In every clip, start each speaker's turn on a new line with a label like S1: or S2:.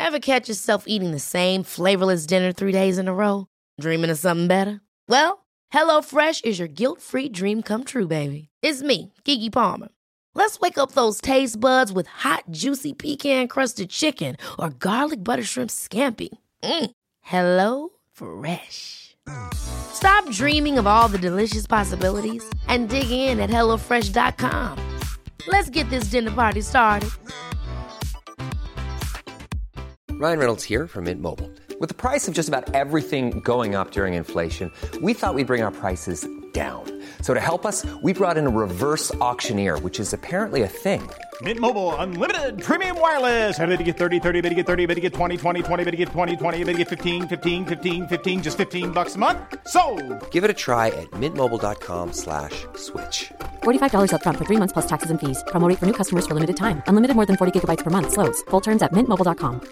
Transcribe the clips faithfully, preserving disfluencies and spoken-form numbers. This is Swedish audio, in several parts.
S1: Ever catch yourself eating the same flavorless dinner three days in a row? Dreaming of something better? Well, HelloFresh is your guilt-free dream come true, baby. It's me, Keke Palmer. Let's wake up those taste buds with hot, juicy pecan-crusted chicken or garlic butter shrimp scampi. Mm. Hello Fresh. Stop dreaming of all the delicious possibilities and dig in at hello fresh dot com. Let's get this dinner party started.
S2: Ryan Reynolds here from Mint Mobile. With the price of just about everything going up during inflation, we thought we'd bring our prices down. So to help us, we brought in a reverse auctioneer, which is apparently a thing.
S3: Mint Mobile Unlimited Premium Wireless. How to get thirty, thirty, how to get thirty, how to get twenty, twenty, twenty, how to get twenty, twenty, how to get fifteen, fifteen, fifteen, fifteen, just fifteen bucks a month? Sold!
S2: Give it a try at mintmobile.com slash switch.
S4: forty-five dollars up front for three months plus taxes and fees. Promo rate for new customers for limited time. Unlimited more than forty gigabytes per month. Slows full terms at mint mobile dot com.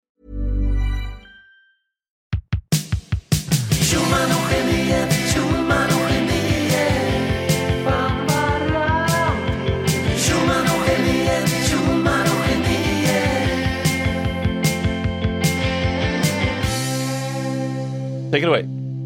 S5: Take it away.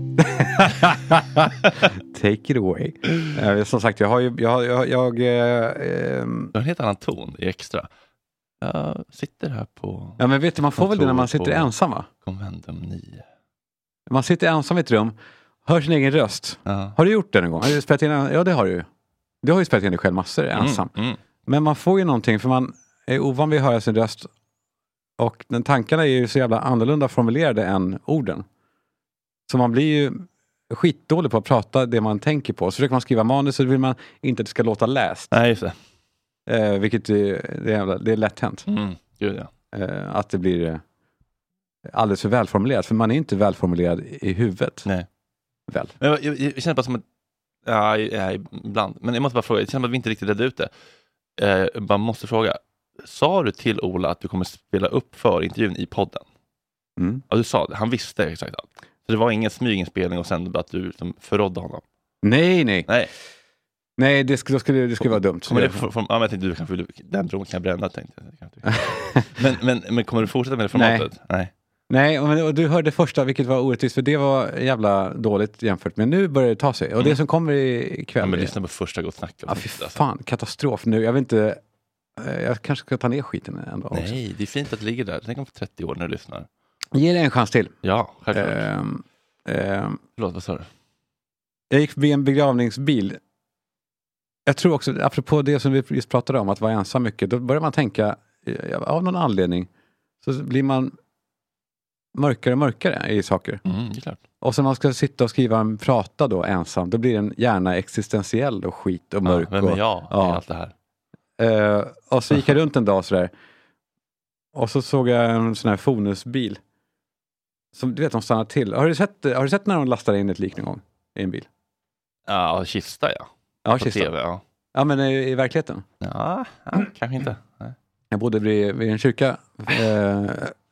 S6: Take it away. Uh, som sagt, jag har ju... Jag, jag, jag, eh, um...
S5: Det är en helt annan ton i extra. Jag sitter här på...
S6: Ja, men vet du, man får väl det när man sitter ensam, va?
S5: Konventum nio.
S6: Man sitter ensam i ett rum, hör sin egen röst.
S5: Uh-huh.
S6: Har du gjort det någon gång? Har du spelat in en... Ja, det har du ju. Du har ju spelat in dig själv massor ensam.
S5: Mm, mm.
S6: Men man får ju någonting, för man är ovan vid att höra sin röst. Och den tankarna är ju så jävla annorlunda formulerade än orden. Så man blir ju skitdålig på att prata det man tänker på. Så försöker man skriva manus så vill man inte att det ska låta läst.
S5: Nej, just det.
S6: Eh, vilket är, det, är, det är lätt hänt.
S5: Mm, gud ja.
S6: Eh, att det blir eh, alldeles för välformulerat. För man är inte välformulerad i huvudet.
S5: Nej.
S6: Väl.
S5: Men jag, jag, jag känner bara som att... Ja, ja, ibland. Men jag måste bara fråga. Jag känner att vi inte riktigt redde ut det. Eh, jag bara måste fråga. Sa du till Ola att du kommer spela upp för intervjun i podden?
S6: Mm.
S5: Ja, du sa det. Han visste exakt allt. Så det var ingen smyginspelning och sen bara att du liksom förrådde honom?
S6: Nej, nej.
S5: Nej.
S6: Nej, det skulle, det skulle, det skulle vara dumt.
S5: Kommer det för, för, ja, men jag tänkte, du kan, den bron kan jag bränna, tänkte jag. men, men, men kommer du fortsätta med det formatet?
S6: Nej.
S5: Nej.
S6: Nej, och, och du hörde första, vilket var orättvist, för det var jävla dåligt jämfört. Men nu börjar det ta sig. Och
S5: mm.
S6: det som kommer ikväll...
S5: Ja, men lyssna på första Gott Snack.
S6: Ja, fy fan, katastrof nu. Jag vet inte... Jag kanske ska ta ner skiten ändå.
S5: Nej,
S6: också.
S5: det är fint att det ligger där. Tänk om för trettio år när du lyssnar.
S6: Ge det en chans till.
S5: Ja, självklart.
S6: Um, um,
S5: Förlåt, vad sa du?
S6: Jag gick vid en begravningsbil. Jag tror också, apropå det som vi just pratade om, att vara ensam mycket, då börjar man tänka, av någon anledning, så blir man mörkare och mörkare i saker.
S5: Mm, det är klart.
S6: Och så när man ska sitta och skriva en prata då ensam, då blir den gärna existentiell och skit och mörk.
S5: Ja, vem är
S6: och,
S5: jag?
S6: ja.
S5: Allt det här.
S6: Uh, och så gick jag runt en dag sådär. Och så såg jag en sån här Fonusbil. Som du vet, de stannar till. Har du sett, har du sett när de lastar in ett lik någon gång i en bil?
S5: Ja, kista ja.
S6: Ja,
S5: på
S6: kista.
S5: T V, ja.
S6: Ja, men i, i verkligheten?
S5: Ja, ja kanske inte. Nej.
S6: Jag bodde vid, vid en kyrka. Eh,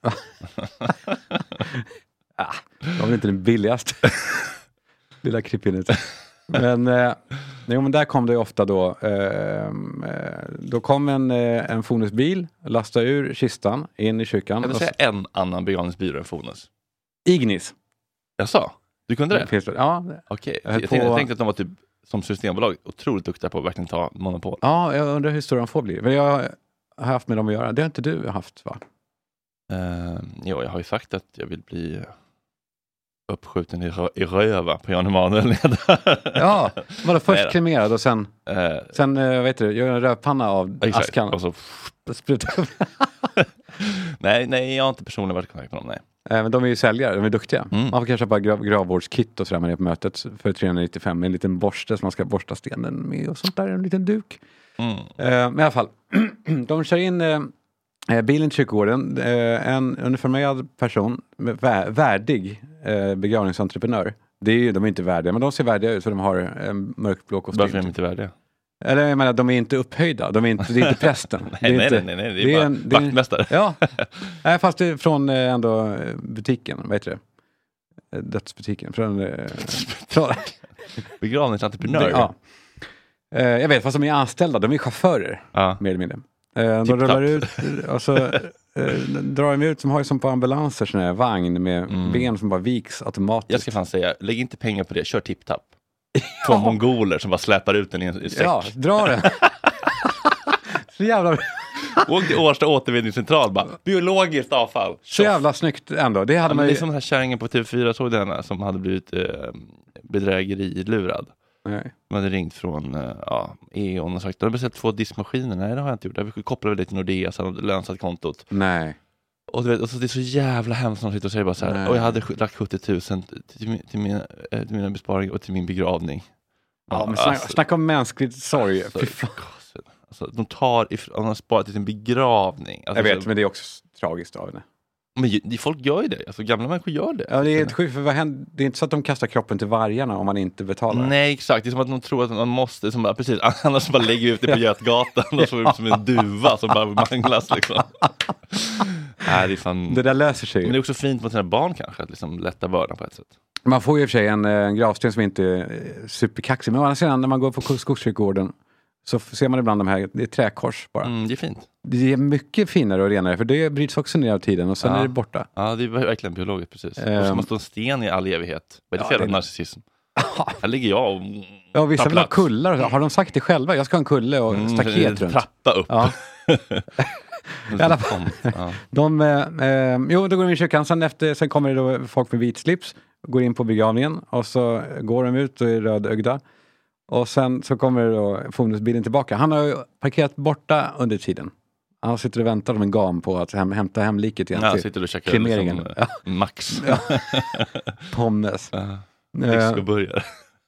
S6: ah, det var väl inte den billigaste. Lilla krypinnet. Men, eh, nej, men där kom det ofta då. Eh, då kom en, en Fonusbil, lastade ur kistan in i kyrkan.
S5: Jag vill säga en annan begravningsbyrå än Fonus.
S6: Ignis.
S5: Jag sa? Du kunde det?
S6: Finns det? Ja.
S5: Okej,
S6: Jag
S5: jag,
S6: höll
S5: tänkte,
S6: på-
S5: jag tänkte att de var typ som systembolag otroligt duktiga på att verkligen ta monopol.
S6: Ja, jag undrar hur stor de får bli. Men jag har haft med dem att göra. Det har inte du haft, va?
S5: Uh, jo, jag har ju sagt att jag vill bli uppskjuten i, rö- i röva på Jan Emanuel.
S6: Ja, var det först
S5: Nej då.
S6: kremerad och sen,
S5: uh,
S6: sen uh, vet du, gör en rövpanna av
S5: exakt.
S6: askan.
S5: Och så,
S6: Spruta upp.
S5: nej, nej, jag har inte personligen varit i kontakt med dem, nej.
S6: Eh, men de är ju säljare, de är duktiga.
S5: Mm.
S6: Man får kanske bara grav, gravvårdskit och sådär man är på mötet för trehundranittiofem med en liten borste som man ska borsta stenen med och sånt där, en liten duk.
S5: Mm.
S6: Eh, men i alla fall, de kör in eh, bilen till kyrkogården, eh, en uniformerad person, med vä- värdig eh, begravningsentreprenör. Det är ju, de är inte värdiga, men de ser värdiga ut för de har en mörkblå kostym.
S5: Varför är de inte värdiga?
S6: Eller jag menar, de är inte upphöjda, de är inte, det är inte prästen.
S5: nej,
S6: det är
S5: nej,
S6: inte,
S5: nej, nej, det är bara
S6: en, det är en-
S5: vaktmästare.
S6: Ja, nej, fast det är från eh, ändå eh, butiken, vad heter det? Eh, Dödsbutiken. Från, eh, från,
S5: Begravningsentreprenör.
S6: ja. Eh, jag vet, fast de är anställda, de är chaufförer,
S5: Ja.
S6: mer eller mindre. Eh, de
S5: Tipp-tapp.
S6: rullar ut och så eh, drar de ut, som har ju som på ambulanser sån här vagn med
S5: Mm.
S6: ben som bara viks automatiskt.
S5: Jag ska fan säga, lägg inte pengar på det, kör tipptapp. Två mongoler som bara släpar ut den i en i säck.
S6: Ja, dra den. Så jävla,
S5: Åk till Årsta återvinningscentral, bara biologiskt avfall.
S6: så jävla snyggt ändå. Det hade
S5: Ja, men
S6: man
S5: det
S6: ju...
S5: är som den här kärringen på T V fyra, såg den här, som hade blivit eh, bedrägerilurad.
S6: Nej.
S5: De hade ringt från eh, ja, E O N och sagt, du har beställt två diskmaskiner. Nej, det har jag inte gjort. Jag kopplade det till Nordea, så hade lönsatt kontot.
S6: Nej.
S5: Och, du vet, och så det är så jävla hemskt när de sitter och säger bara så här,
S6: Nej.
S5: och jag hade sk- lagt sjuttio tusen till, min, till, mina, eh, till mina besparingar och till min begravning.
S6: Ja, men snacka, snacka om mänskligt sorg.
S5: Alltså,
S6: Fy fan.
S5: alltså, de tar ifrån, de har sparat till sin begravning. Alltså,
S6: Jag vet,
S5: så,
S6: men det är också tragiskt av henne.
S5: men ju- folk gör ju det. Alltså, gamla människor gör det.
S6: Ja, det är helt sjukt, för vad händer? Det är inte så att de kastar kroppen till vargarna om man inte betalar.
S5: Nej, exakt. Det är som att de tror att man måste, som, precis, annars bara lägger vi ut det på Götgatan och så är det som en duva som bara manglas liksom. Nej, det är fan...
S6: Det där löser sig ju.
S5: Men det är också fint mot sina barn kanske, att liksom lätta bördan på ett sätt.
S6: Man får ju i och för sig en, en gravsten som inte är superkaxig. Men å andra sidan, när man går på Skogskyrkogården så ser man ibland de här, det är träkors bara.
S5: Mm, det är fint.
S6: Det är mycket finare och renare, för det bryts också ner av tiden och sen
S5: Ja.
S6: är det borta.
S5: Ja, det är verkligen biologiskt, precis.
S6: Ehm.
S5: Och så måste en sten i all evighet. Vad är det
S6: Ja,
S5: för jävla
S6: det-
S5: narcissism? Här ligger jag och
S6: Ja, vissa
S5: tar
S6: vill ha
S5: plats.
S6: kullar. Har de sagt det själva? Jag ska ha en kulle och
S5: Mm,
S6: staket runt.
S5: trappa upp.
S6: Ja.
S5: I
S6: alla fall.
S5: Ja.
S6: De, eh, eh, jo, då går de in i kyrkan. Sen, efter, sen kommer det då folk med vit slips. Går in på begravningen. Och så går de ut och är rödögda. Och sen så kommer då fordonsbilen tillbaka. Han har ju parkerat borta under tiden. Han sitter och väntar som en gam på att häm, hämta hem liket igen
S5: Ja,
S6: till
S5: sitter och käkar
S6: kremeringen.
S5: liksom,
S6: Ja.
S5: Max.
S6: Pommes.
S5: Ja.
S6: Eh,
S5: Discoburgare.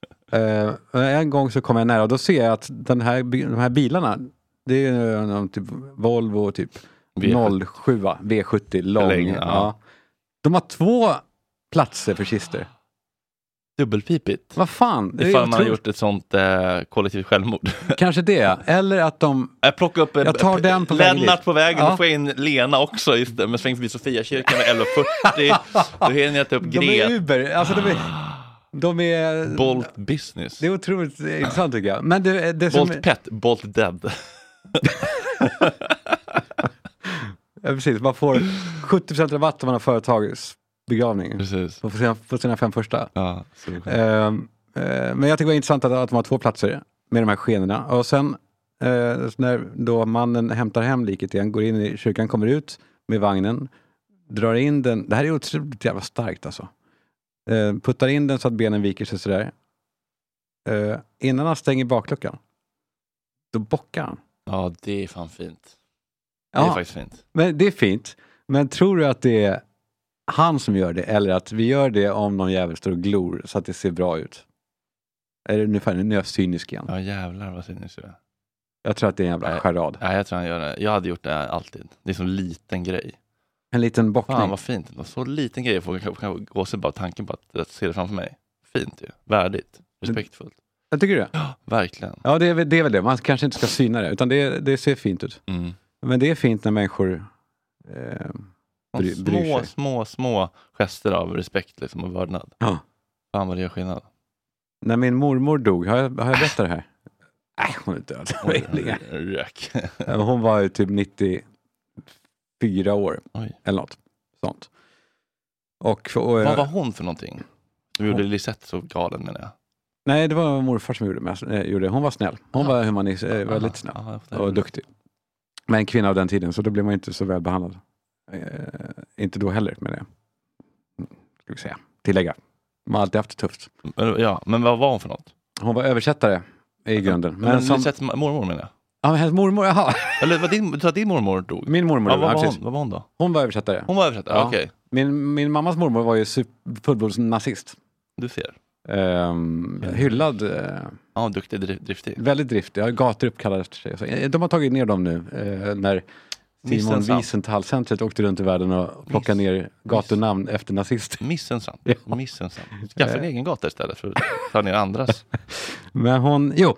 S6: eh, en gång så kommer jag nära och då ser jag att den här, de här bilarna, det är någon typ Volvo typ
S5: V sjuttio.
S6: noll sju V sjuttio lång.
S5: Längre,
S6: ja.
S5: ja.
S6: De har två platser för kister.
S5: Dubbelpipigt.
S6: Vad fan? Det är
S5: Ifall man har
S6: otroligt.
S5: gjort ett sånt eh, kollektivt självmord.
S6: Kanske det. Eller att de...
S5: Jag plockar upp eh,
S6: Jag tar den på vägen
S5: Lennart
S6: dit.
S5: på vägen,
S6: Ja.
S5: då får jag in Lena också just det, men sväng förbi Sofiakyrkan med elva fyrtio. Då hinner jag ta upp
S6: De är
S5: Gret.
S6: Uber. Alltså de är... De är...
S5: Bolt business.
S6: Det är otroligt intressant tycker jag. Men det, det som...
S5: Bolt pet, Bolt dead.
S6: Ja, precis. Man får sjuttio procent rabatt om man har företagsbegravning.
S5: Precis.
S6: På sina, på sina fem första.
S5: Ja, så skönt.
S6: Ehm, eh, men jag tycker det var intressant att, att de har två platser med de här skenorna. Och sen eh, när då mannen hämtar hem liket igen, går in i kyrkan, kommer ut med vagnen, drar in den. Det här är otroligt jävla starkt alltså. Eh, puttar in den så att benen viker sig sådär. Eh, innan han stänger bakluckan, då bockar han.
S5: Ja, det är fan fint. Det är
S6: Ja,
S5: faktiskt fint.
S6: men det är fint. Men tror du att det är han som gör det, eller att vi gör det om någon jävel står och glor så att det ser bra ut? Är det ungefär, nu är jag cynisk igen.
S5: Ja, jävlar vad cyniskt det är.
S6: Jag tror att det är en jävla
S5: Nej.
S6: charad.
S5: Nej, jag tror han gör det. Jag hade gjort det alltid. Det är så liten grej.
S6: En liten bockning.
S5: Fan vad fint. En så liten grej får kan, kan gå sig bara tanken på att, att se det framför mig. Fint ju. Värdigt. Respektfullt.
S6: Jag tycker det.
S5: Ja, verkligen.
S6: Ja, det är, väl- det är väl det. Man kanske inte ska syna det, utan det, det ser fint ut.
S5: Mm.
S6: Men det är fint när människor eh,
S5: De
S6: bry, bryr
S5: små,
S6: sig.
S5: små, små gester av respekt liksom, och vördnad.
S6: Ja.
S5: Fan vad det gör skillnad.
S6: När min mormor dog, har jag, har jag berättat det här? Nej, hon är död.
S5: Oj, rök.
S6: Hon var ju typ nittiofyra år.
S5: Oj.
S6: Eller något sånt. Och, och,
S5: Vad var hon för någonting? Du gjorde Lisette så galen menar jag.
S6: nej, det var morfar som gjorde, men jag, eh, gjorde. Hon var snäll. Hon var humanist, eh, väldigt snäll.
S5: Ja, ja,
S6: Och duktig. Men en kvinna av den tiden, så då blev man inte så väl behandlad. Eh, inte då heller, med det. Mm, ska vi säga. Tillägga. Man har alltid haft det tufft.
S5: Men, ja, men vad var hon för något?
S6: Hon var översättare i grunden. Men,
S5: Men
S6: som...
S5: Lisettes mormor menar jag.
S6: Ja, men hennes mormor, jaha.
S5: Eller var din, du sa att din mormor dog?
S6: Min mormor,
S5: Ja,
S6: ja,
S5: vad, var
S6: precis.
S5: hon, vad var hon då?
S6: Hon var översättare.
S5: Hon var översättare,
S6: Ja.
S5: okej.
S6: Min, min mammas mormor var ju super- fullblodsnazist.
S5: Du ser.
S6: Um, hyllad, uh,
S5: Ja, duktig, dri- driftig.
S6: väldigt driftig. Ja, gator uppkallade efter sig. Så, eh, de har tagit ner dem nu. Uh, när Simon
S5: Missensamt.
S6: Wiesenthal-centret åkte runt i världen och plockade ner gatunamn efter nazister.
S5: Missensamt.
S6: Ja.
S5: Missensamt. Skaffa en egen gata istället för att ta ner andras.
S6: Men hon, jo.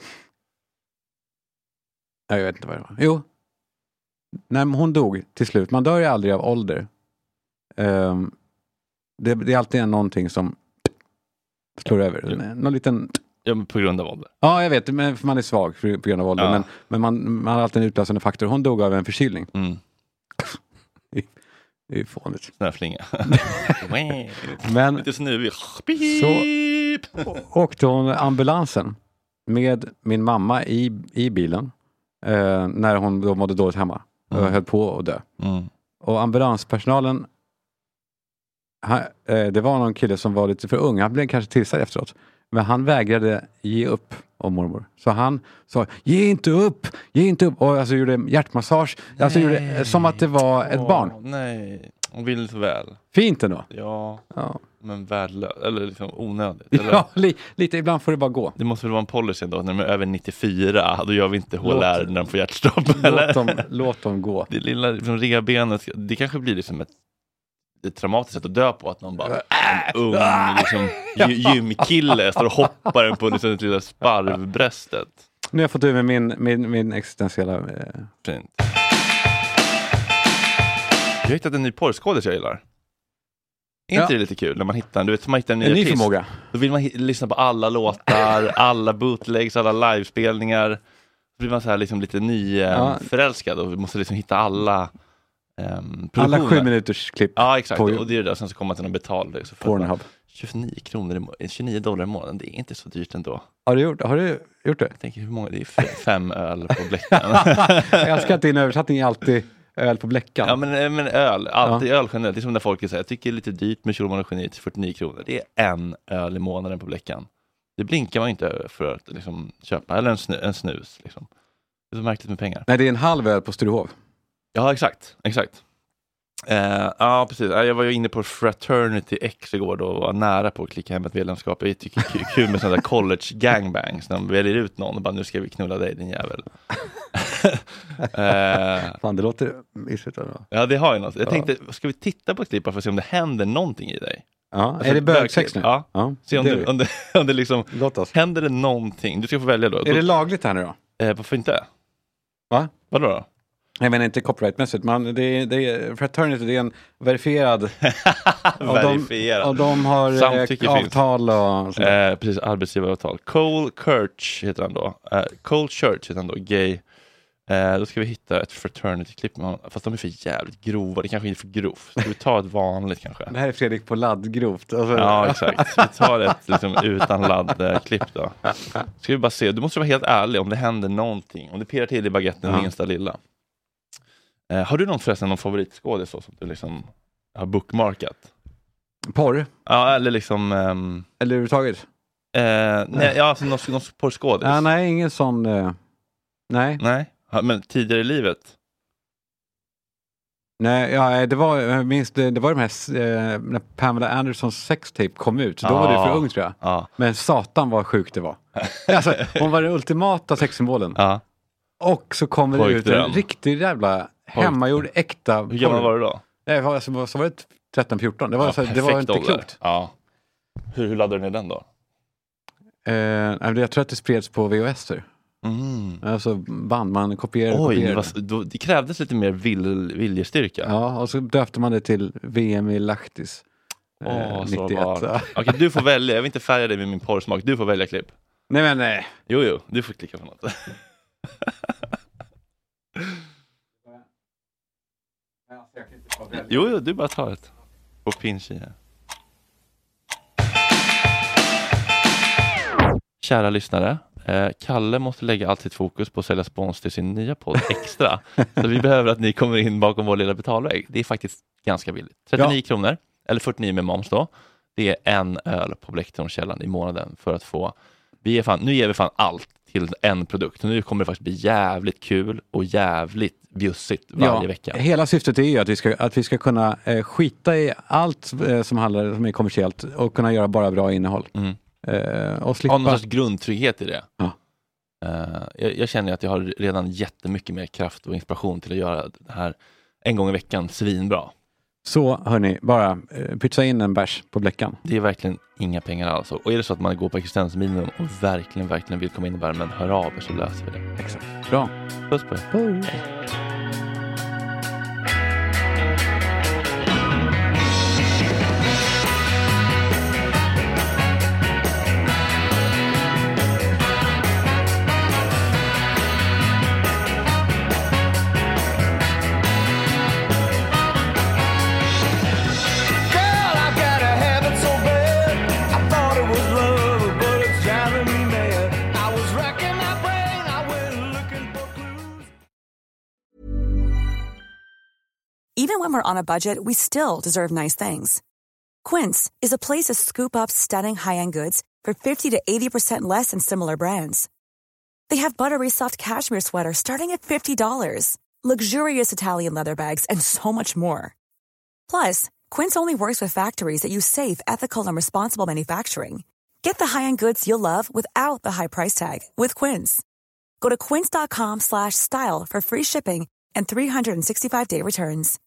S6: Jag vet inte vad det var. Jo. När hon dog till slut. Man dör ju aldrig av ålder. Um, det, det är alltid någonting som slår över. Någon liten...
S5: Ja, men på grund av ålder.
S6: Ja, jag vet. Men för man är svag för, på grund av ålder.
S5: Ja.
S6: Men, men man, man har alltid en utlösande faktor. Hon dog av en förkylning.
S5: Mm.
S6: Det är ju fånigt.
S5: Snöflinga.
S6: Men
S5: lite snuvig.
S6: så åkte hon ambulansen med min mamma i, i bilen eh, när hon då mådde dåligt hemma och
S5: Mm.
S6: höll på att dö.
S5: Mm.
S6: Och ambulanspersonalen, han, eh, det var någon kille som var lite för ung. Han blev kanske tillsagd efteråt. Men han vägrade ge upp om mormor. Så han sa, ge inte upp, ge inte upp. Och alltså gjorde hjärtmassage. Alltså gjorde som att det var ett
S5: Åh,
S6: barn.
S5: Nej, hon vill så väl.
S6: Fint ändå.
S5: Ja,
S6: Ja,
S5: men värdelöst. Eller liksom onödigt. Eller?
S6: ja li, lite. Ibland får det bara gå.
S5: Det måste väl vara en policy ändå. När de är över nittiofyra, då gör vi inte H L R
S6: Låt-
S5: när de får hjärtstopp. Eller?
S6: Låt dem, låt dem gå.
S5: Det lilla liksom, revbenet, det kanske blir liksom ett, ett traumatiskt sätt att dö på. Att någon bara, en ung liksom, gy- gymkille står och hoppar den på liksom, det lilla sparvbröstet.
S6: Nu har jag fått ur med min, min, min existentiella... Eh,
S5: Fint. Jag har hittat en ny porrskådis jag gillar. Är inte
S6: Ja.
S5: det lite kul när man hittar en, du vet, man hittar en ny
S6: en ny
S5: artist.
S6: förmåga.
S5: Då vill man hi- lyssna på alla låtar, alla bootlegs, alla livespelningar. Då blir man så här liksom lite ny eh,
S6: Ja.
S5: förälskad och vi måste liksom hitta alla ehm,
S6: Alla
S5: produktioner.
S6: sju minuters klipp
S5: Ja, exakt.
S6: på
S5: Och det är det där. Sen så kommer man till någon betal. Så får man
S6: Pornhub.
S5: tjugonio kronor i må- tjugonio dollar i månaden. Det är inte så dyrt ändå.
S6: Har du gjort, har du gjort det?
S5: Jag tänker hur många, det är f- fem öl på Bläckan.
S6: Jag älskar att din översättning är alltid öl på Bläckan.
S5: Ja, men, men öl. Alltid öl generellt. Det är som när folk säger, jag tycker det är lite dyrt med Schulman och Geni till fyrtionio kronor. Det är en öl i månaden på Bläckan. Det blinkar man inte över för att liksom, köpa. Eller en, snu, en snus. Liksom. Det är så märkligt med pengar.
S6: Nej, det är en halv öl på Sturehof.
S5: Ja, exakt. Exakt. Uh, ja, precis. Jag var ju inne på Fraternity X igår då och var nära på att klicka hem ett medlemskap. Jag tycker det är kul med sådana där college gangbangs när de väljer ut någon och bara, nu ska vi knulla dig, din jävel. uh,
S6: Fan, det låter missigt. Då.
S5: ja, det har ju något. Jag
S6: Ja.
S5: tänkte, ska vi titta på ett klipp för att se om det händer någonting i dig?
S6: Ja,
S5: Alltså,
S6: är det bögsex nu?
S5: Ja.
S6: ja
S5: Se om
S6: det
S5: det,
S6: är vi.
S5: om det, om det liksom,
S6: Låt oss.
S5: händer det någonting? Du ska få välja då.
S6: Är det lagligt här nu då?
S5: eh, varför inte?
S6: Va?
S5: Vadå då?
S6: Jag menar inte copyrightmässigt, men det är, det är, Fraternity, det är en verifierad. och, de,
S5: Verifierad.
S6: och de har eh,
S5: Samtycke finns.
S6: avtal och sånt.
S5: Eh, precis, arbetsgivaravtal. Cole Church heter han då. Eh, Cole Church heter han då, gay. Eh, då ska vi hitta ett fraternity-klipp med honom. Fast de är för jävligt grova, det kanske är för grovt. Ska vi ta ett vanligt kanske?
S6: Det här är Fredrik på ladd grovt. Alltså,
S5: Ja, exakt. Vi tar ett liksom, utan ladd-klipp då. Ska vi bara se, du måste vara helt ärlig om det händer någonting. Om det pirrar till i baguetten
S6: Ja.
S5: minsta lilla. Eh, har du någon förresten någon favoritskådis så som du liksom har bookmarkat?
S6: Porr?
S5: Ja, eller liksom... ehm,
S6: Eller överhuvudtaget?
S5: eh, nej, ja, alltså någon, någon porrskådis.
S6: Ja, nej, ingen sån... Eh, nej.
S5: Nej, Ja, men tidigare i livet.
S6: Nej, ja, det var, jag minns det, det var de här, eh, när Pamela Andersons sextape kom ut. Då var du för ung tror jag.
S5: Ja,
S6: Men satan vad sjukt det var. Alltså, hon var den ultimata sexsymbolen.
S5: ja.
S6: Och så kommer det ut
S5: Pojkdröm.
S6: en riktig jävla hemmagjord, äkta...
S5: Hur gammal var du då?
S6: Nej, vad- alltså, så var det tretton fjorton. Det var,
S5: Ja,
S6: så, det var
S5: perfekt
S6: inte
S5: ålder.
S6: klokt.
S5: Ja. Hur, hur laddade du ner den då?
S6: Eh, jag tror att det spreds på V H S.
S5: Mm.
S6: Alltså band, man kopierade och
S5: Oj, det,
S6: kopierade.
S5: var, då, det krävdes lite mer vill, viljestyrka.
S6: Ja, och så döpte man det till V M i Lahtis.
S5: Åh,
S6: Eh,
S5: så
S6: nittioett.
S5: var. Okej, du får välja. Jag vill inte färga dig med min porrsmak. Du får välja klipp.
S6: Nej men nej.
S5: Jo, jo, du får klicka på något. Jo, jo, du bara tar ett. På pinch i här. Kära lyssnare, eh, Kalle måste lägga allt sitt fokus på att sälja spons till sin nya podd Extra. Så vi behöver att ni kommer in bakom vår lilla betalvägg. Det är faktiskt ganska billigt. trettionio
S6: Ja.
S5: kronor, eller fyrtionio med moms då. Det är en öl på Blecktornskällan i månaden för att få... Vi ger fan, nu ger vi fan allt till en produkt. Nu kommer det faktiskt bli jävligt kul och jävligt bjussigt varje
S6: Ja,
S5: vecka.
S6: hela syftet är ju att vi ska, att vi ska kunna eh, skita i allt eh, som handlar som är kommersiellt och kunna göra bara bra innehåll.
S5: Mm.
S6: Eh, och
S5: Ha
S6: slippa...
S5: någon sorts grundtrygghet i det.
S6: Ja.
S5: Uh, jag, jag känner att jag har redan jättemycket mer kraft och inspiration till att göra det här en gång i veckan svinbra.
S6: Så hörni, bara eh, pytsa in en bärs på Bläckan.
S5: Det är verkligen inga pengar alls. Och är det så att man går på existensminimum och verkligen, verkligen vill komma in i värmen, hör av er så löser vi det.
S6: Exakt. Bra.
S5: Puss på er.
S6: Puss.
S7: Even when we're on a budget, we still deserve nice things. Quince is a place to scoop up stunning high-end goods for fifty to eighty percent less than similar brands. They have buttery soft cashmere sweaters starting at fifty dollars, luxurious Italian leather bags, and so much more. Plus, Quince only works with factories that use safe, ethical, and responsible manufacturing. Get the high-end goods you'll love without the high price tag with Quince. Go to quince.com slash style for free shipping and three sixty-five day returns.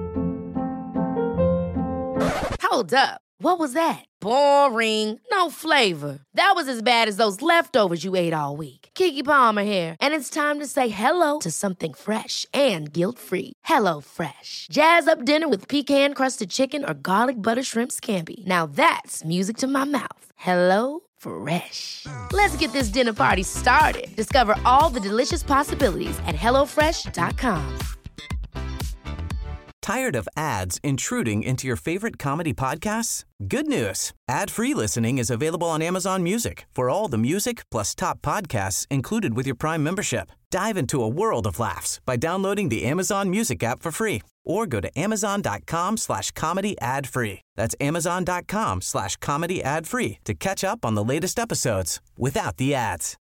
S1: Hold up. What was that? Boring. No flavor. That was as bad as those leftovers you ate all week. Keke Palmer here, and it's time to say hello to something fresh and guilt-free. Hello Fresh. Jazz up dinner with pecan-crusted chicken or garlic butter shrimp scampi. Now that's music to my mouth. Hello Fresh. Let's get this dinner party started. Discover all the delicious possibilities at hello fresh dot com.
S8: Tired of ads intruding into your favorite comedy podcasts? Good news. Ad-free listening is available on Amazon Music for all the music plus top podcasts included with your Prime membership. Dive into a world of laughs by downloading the Amazon Music app for free or go to amazon.com slash comedy ad free. That's amazon.com slash comedy ad free to catch up on the latest episodes without the ads.